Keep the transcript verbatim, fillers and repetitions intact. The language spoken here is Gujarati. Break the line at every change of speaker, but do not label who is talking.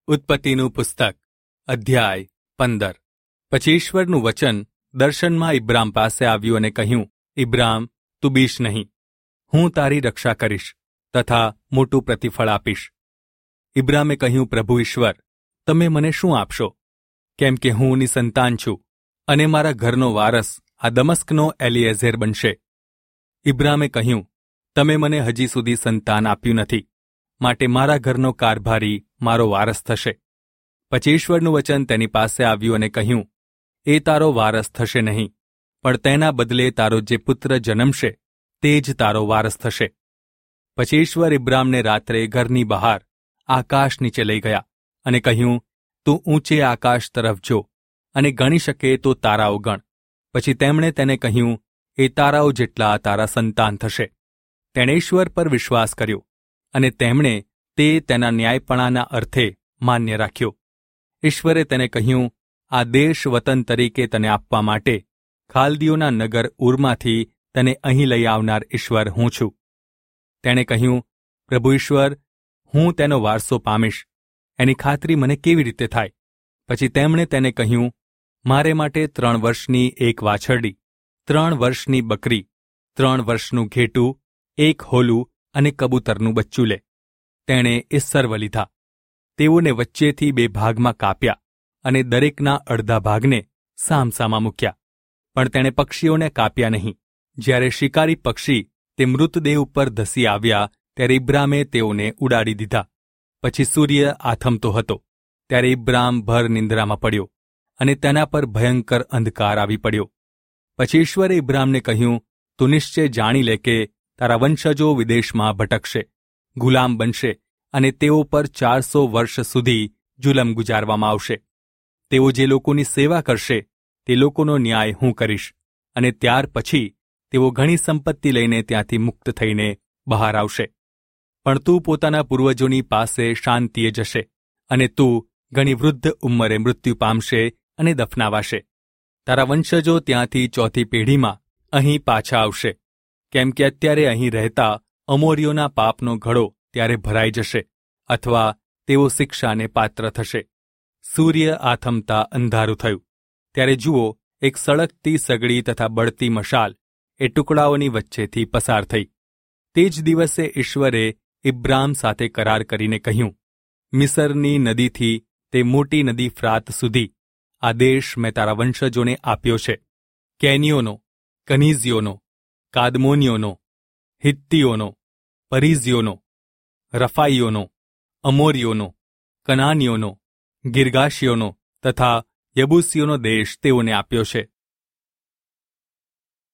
ઉત્પત્તિનું પુસ્તક અધ્યાય પંદર. પછી ઈશ્વરનું વચન દર્શનમાં ઇબ્રામ પાસે આવ્યું અને કહ્યું, ઇબ્રામ, તું બીશ નહીં, હું તારી રક્ષા કરીશ તથા મોટું પ્રતિફળ આપીશ. ઇબ્રામે કહ્યું, પ્રભુ ઈશ્વર, તમે મને શું આપશો? કેમ કે હું નિસંતાન છું અને મારા ઘરનો વારસ આ દમસ્કનો એલિએઝેર બનશે. ઇબ્રામે કહ્યું, તમે મને હજી સુધી સંતાન આપ્યું નથી, માટે મારા ઘરનો કારભારી મારો વારસ થશે. પછી ઈશ્વરનું વચન તેની પાસે આવ્યું અને કહ્યું, એ તારો વારસ થશે નહીં, પણ તેના બદલે તારો જે પુત્ર જન્મશે તે જ તારો વારસ થશે. પછી ઈશ્વર ઇબ્રામને રાત્રે ઘરની બહાર આકાશ નીચે લઈ ગયા અને કહ્યું, તું ઊંચે આકાશ તરફ જો અને ગણી શકે તો તારાઓ ગણ. પછી તેમણે તેને કહ્યું, એ તારાઓ જેટલા તારા સંતાન થશે. તેણે ઈશ્વર પર વિશ્વાસ કર્યો અને તેમણે તે તેના ન્યાયપણાના અર્થે માન્ય રાખ્યો. ઈશ્વરે તેને કહ્યું, આ દેશ વતન તરીકે તને આપવા માટે ખાલદીઓના નગર ઉરમાંથી તને અહીં લઈ આવનાર ઈશ્વર હું છું. તેણે કહ્યું, પ્રભુ ઈશ્વર, હું તેનો વારસો પામીશ, એની ખાતરી મને કેવી રીતે થાય? પછી તેમણે તેને કહ્યું, મારે માટે ત્રણ વર્ષની એક વાછરડી, ત્રણ વર્ષની બકરી, ત્રણ વર્ષનું ઘેટું, એક હોલું અને કબૂતરનું બચ્ચું લે. તેણે એ સર્વ લીધા. તેઓને વચ્ચેથી બે ભાગમાં કાપ્યા અને દરેકના અડધા ભાગને સામસામા મૂક્યા. પણ તેણે પક્ષીઓને કાપ્યા નહીં. જ્યારે શિકારી પક્ષી તે મૃતદેહ ઉપર ધસી આવ્યા ત્યારે ઇબ્રામે તેઓને ઉડાડી દીધા. પછી સૂર્ય આથમતો હતો ત્યારે ઇબ્રામ ભર નિંદ્રામાં પડ્યો અને તેના પર ભયંકર અંધકાર આવી પડ્યો. પછી ઈશ્વરે ઇબ્રામને કહ્યું, તું નિશ્ચય જાણી લે કે તારા વંશજો વિદેશમાં ભટકશે, ગુલામ બનશે અને તેઓ પર ચારસો વર્ષ સુધી જુલમ ગુજારવામાં આવશે. તેઓ જે લોકોની સેવા કરશે તે લોકોનો ન્યાય હું કરીશ અને ત્યાર પછી તેઓ ઘણી સંપત્તિ લઈને ત્યાંથી મુક્ત થઈને બહાર આવશે. પણ તું પોતાના પૂર્વજોની પાસે શાંતિએ જશે અને તું ઘણી વૃદ્ધ ઉંમરે મૃત્યુ પામશે અને દફનાવાશે. તારા વંશજો ત્યાંથી ચોથી પેઢીમાં અહીં પાછા આવશે, કેમ કે અત્યારે અહીં રહેતા અમોરીઓના પાપનો ઘડો ત્યારે ભરાઈ જશે અથવા તેઓ શિક્ષાને પાત્ર થશે. સૂર્ય આથમતા અંધારું થયું ત્યારે જુઓ, એક સળગતી સગડી તથા બળતી મશાલ એ ટુકડાઓની વચ્ચેથી પસાર થઈ. તે જ દિવસે ઈશ્વરે ઇબ્રામ સાથે કરાર કરીને કહ્યું, મિસરની નદીથી તે મોટી નદી ફ્રાત સુધી આ દેશ મેં તારા વંશજોને આપ્યો છે. કેનીઓનો, કનીઝીઓનો, કાદમોનીઓનો, હિત્તીઓનો, પરીઝીઓનો, રફાઈઓનો, અમોરીઓનો, કનાનીઓનો, ગિર્ગાશીઓનો તથા યબૂસીઓનો દેશ તેઓને આપ્યો છે.